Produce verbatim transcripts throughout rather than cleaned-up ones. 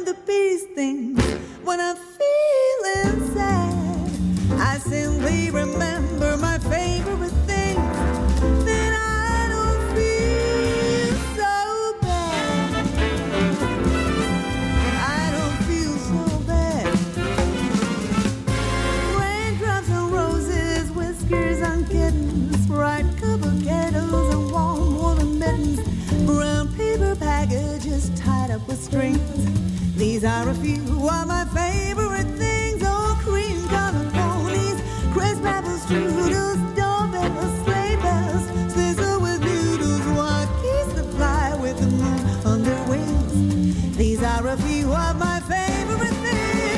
the peace things. When I'm feeling sad, I simply remember my favorite things. Then I don't feel so bad. I don't feel so bad. Raindrops on roses, whiskers on kittens, bright copper kettles and warm woolen mittens, brown paper packages tied up with strings. These are a few of my favorite things. Oh, cream colored ponies, crisp apple strudels, doorbells, sleigh bells, sizzle with noodles, white geese that fly with the moon on their wings. These are a few of my favorite things.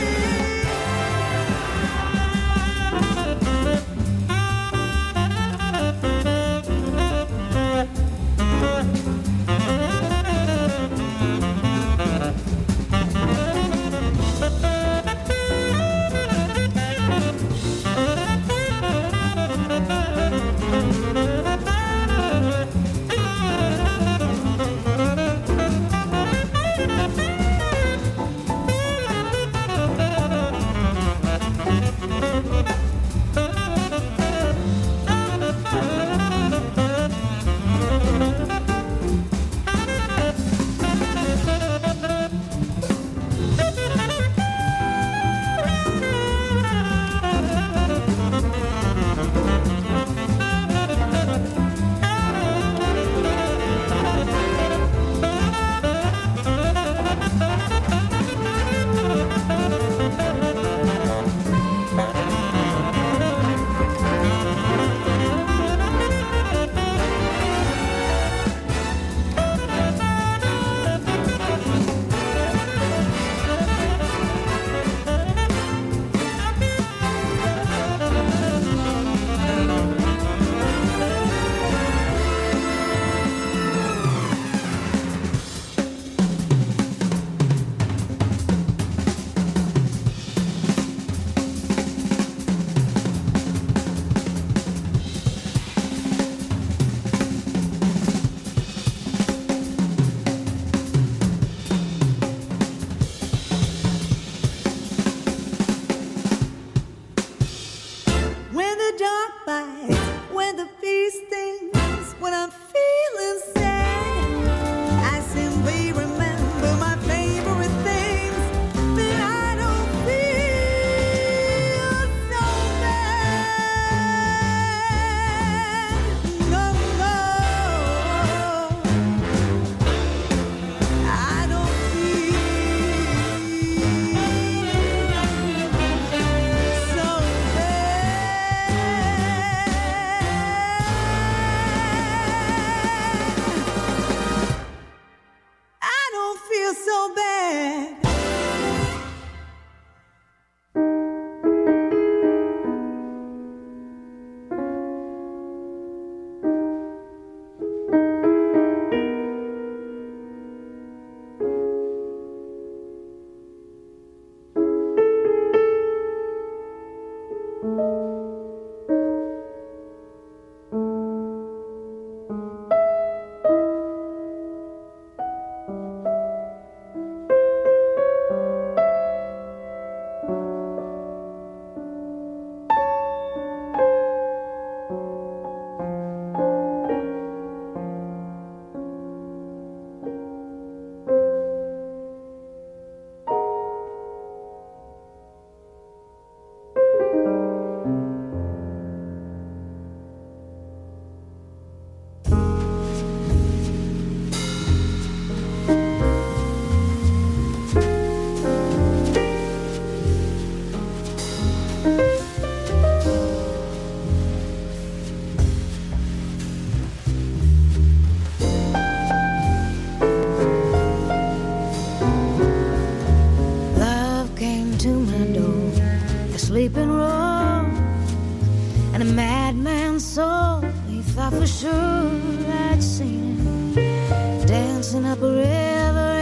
sleeping room, and a madman's soul. He thought for sure I'd seen him dancing up a river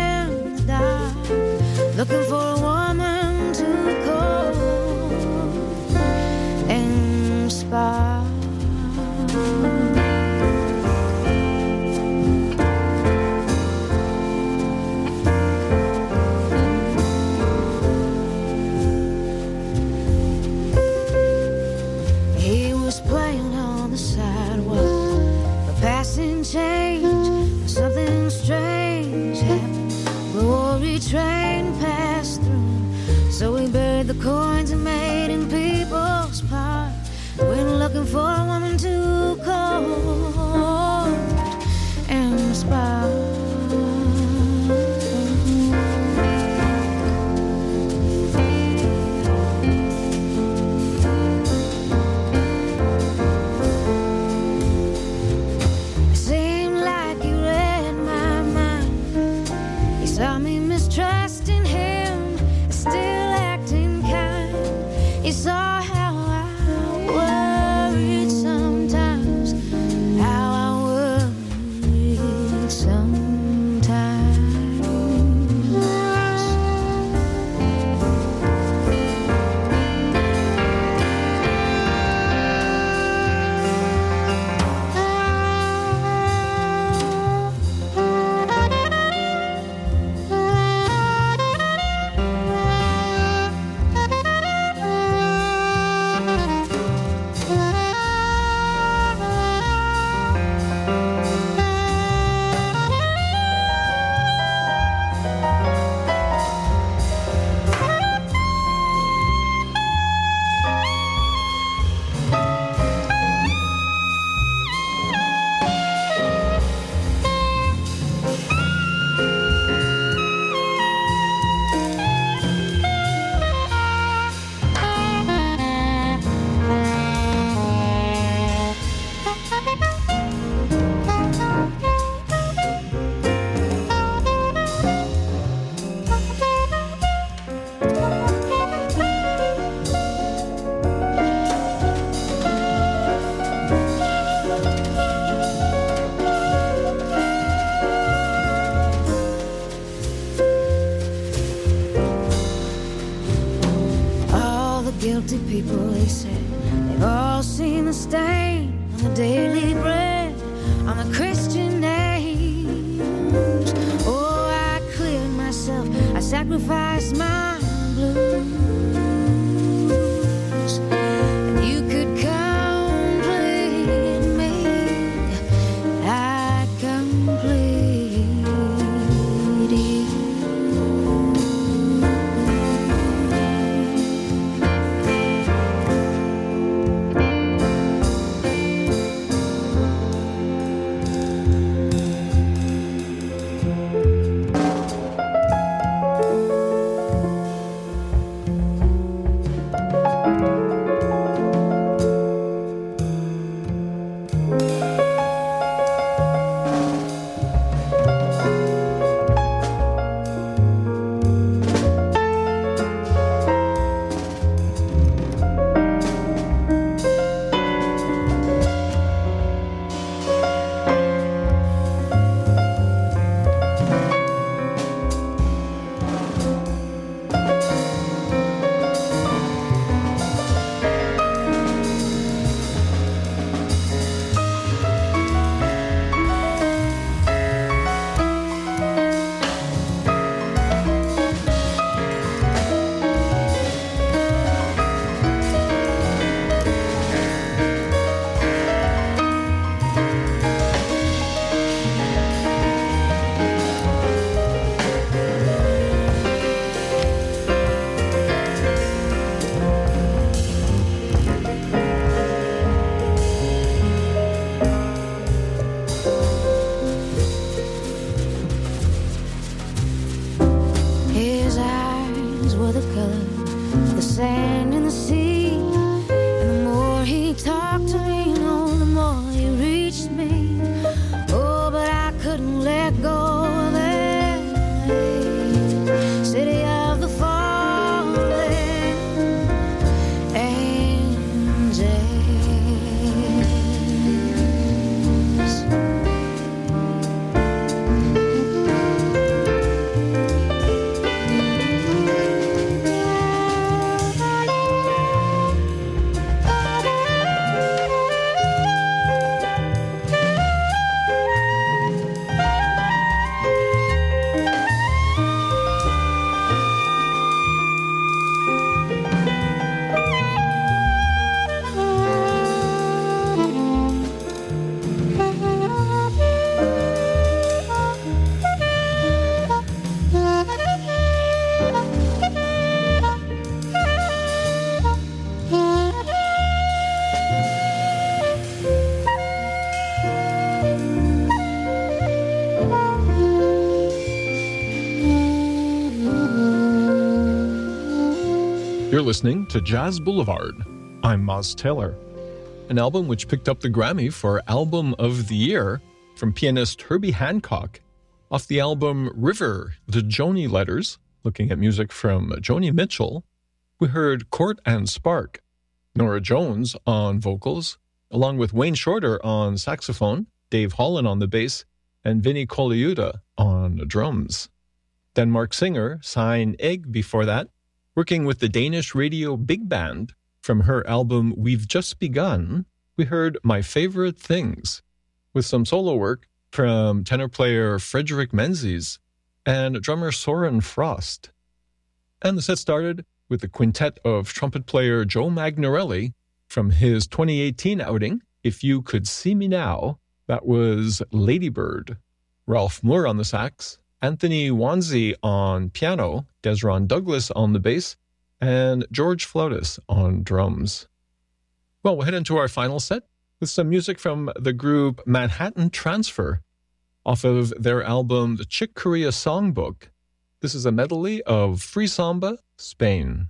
in the dark, looking for a woman to call and spark. train passed through. So we buried the coins and made in people's park. Went looking for a woman too cold and inspired. Saw me mistrusting him, still acting kind. He saw how I worried sometimes, how I worried sometimes. Guilty people, they said, they've all seen the stain on the daily bread, on the Christian names. Oh, I cleared myself, I sacrificed my blues, and you could complete me, I complete you. You're listening to Jazz Boulevard. I'm Moz Taylor. An album which picked up the Grammy for Album of the Year from pianist Herbie Hancock off the album River, the Joni Letters. Looking at music from Joni Mitchell, we heard Court and Spark, Nora Jones on vocals, along with Wayne Shorter on saxophone, Dave Holland on the bass, and Vinnie Colaiuta on drums. Then Mark Singer, Sein Egg before that, working with the Danish radio big band. From her album We've Just Begun, we heard My Favorite Things, with some solo work from tenor player Frederick Menzies and drummer Soren Frost. And the set started with the quintet of trumpet player Joe Magnarelli from his twenty eighteen outing, If You Could See Me Now. That was Ladybird. Ralph Moore on the sax, Anthony Wanzi on piano, Desron Douglas on the bass, and George Flautis on drums. Well, we'll head into our final set with some music from the group Manhattan Transfer off of their album The Chick Corea Songbook. This is a medley of Free Samba, Spain.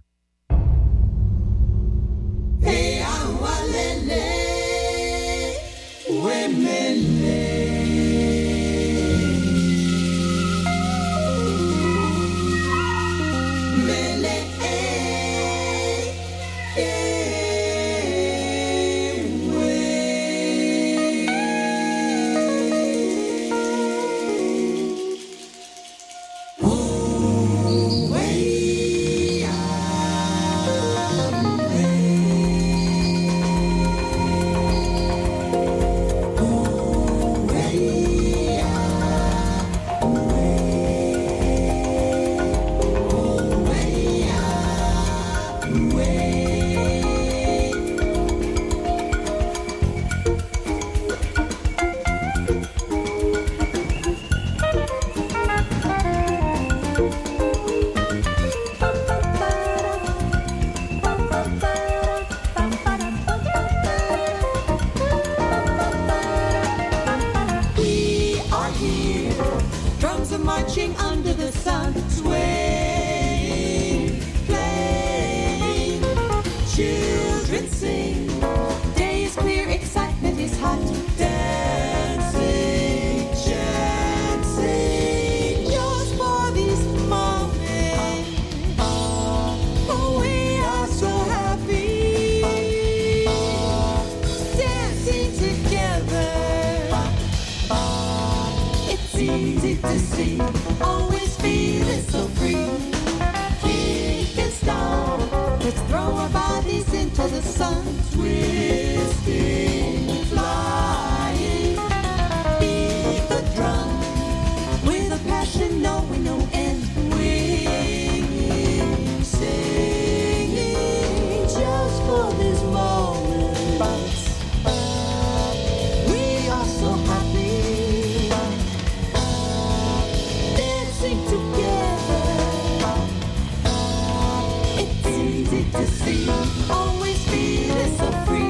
Hey, awalele, wemele. Marching under the sun, swaying, playing, children sing. Day is clear, excitement is hot, dancing, dancing, just for this moment. Oh, we are so happy, dancing together. It's easy to see, always feeling so free. Kick and stomp, let's throw our bodies into the sun. Twisting, flying, beat the drum with a passion knowing no end. Winging, singing, just for this moment. We are so happy. Together, it's easy to see, always feeling so free.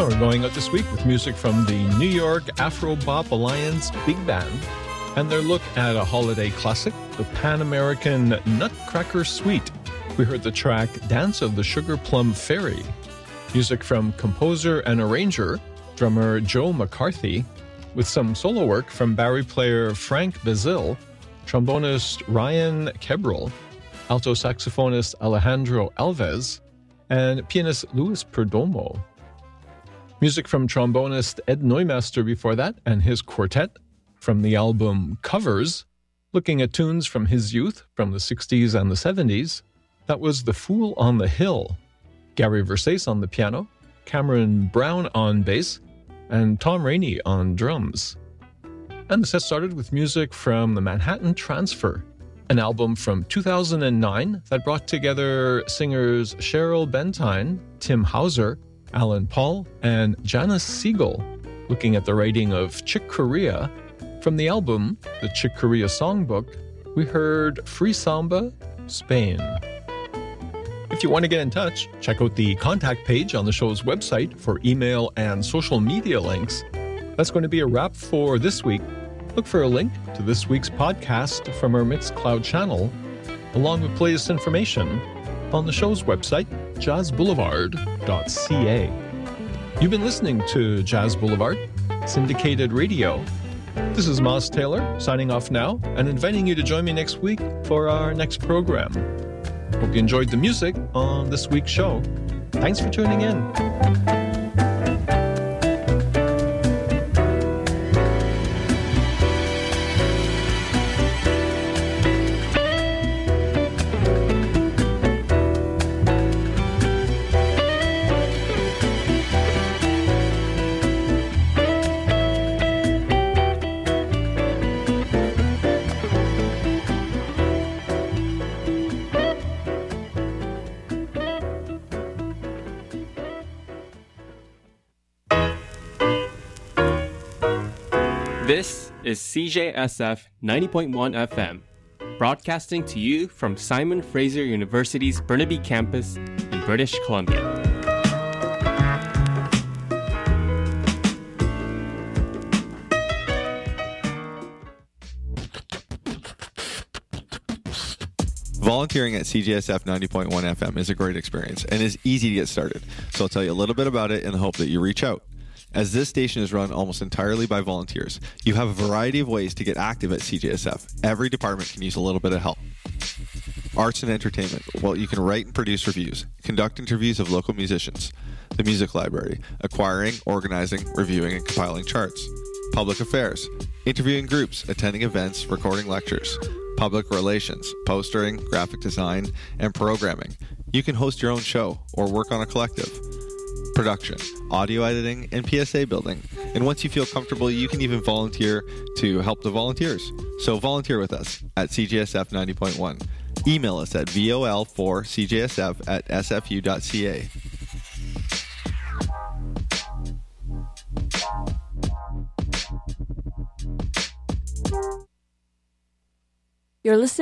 So we're going out this week with music from the New York Afro-Bop Alliance Big Band and their look at a holiday classic, the Pan-American Nutcracker Suite. We heard the track Dance of the Sugar Plum Fairy. Music from composer and arranger, drummer Joe McCarthy, with some solo work from Barry player Frank Bazil, trombonist Ryan Kebrel, alto saxophonist Alejandro Alves, and pianist Luis Perdomo. Music from trombonist Ed Neumeister before that and his quartet from the album Covers, looking at tunes from his youth from the sixties and the seventies. That was The Fool on the Hill, Gary Versace on the piano, Cameron Brown on bass, and Tom Rainey on drums. And the set started with music from the Manhattan Transfer, an album from two thousand nine that brought together singers Cheryl Bentine, Tim Hauser, Alan Paul, and Janice Siegel, looking at the writing of Chick Corea. From the album, the Chick Corea Songbook, we heard Free Samba, Spain. If you want to get in touch, check out the contact page on the show's website for email and social media links. That's going to be a wrap for this week. Look for a link to this week's podcast from our Mixcloud channel, along with playlist information on the show's website, jazz boulevard dot c a. You've been listening to Jazz Boulevard, syndicated radio. This is Moz Taylor, signing off now and inviting you to join me next week for our next program. Hope you enjoyed the music on this week's show. Thanks for tuning in. This is C J S F ninety point one F M, broadcasting to you from Simon Fraser University's Burnaby campus in British Columbia. Volunteering at C J S F ninety point one F M is a great experience and is easy to get started, so I'll tell you a little bit about it in the hope that you reach out. As this station is run almost entirely by volunteers, you have a variety of ways to get active at C J S F. Every department can use a little bit of help. Arts and entertainment. Well, you can write and produce reviews, conduct interviews of local musicians. The music library. Acquiring, organizing, reviewing, and compiling charts. Public affairs. Interviewing groups, attending events, recording lectures. Public relations. Postering, graphic design, and programming. You can host your own show or work on a collective. Production, audio editing, and P S A building. And once you feel comfortable, you can even volunteer to help the volunteers. So volunteer with us at C J S F ninety point one. Email us at V O L four C J S F at S F U dot C A. You're listening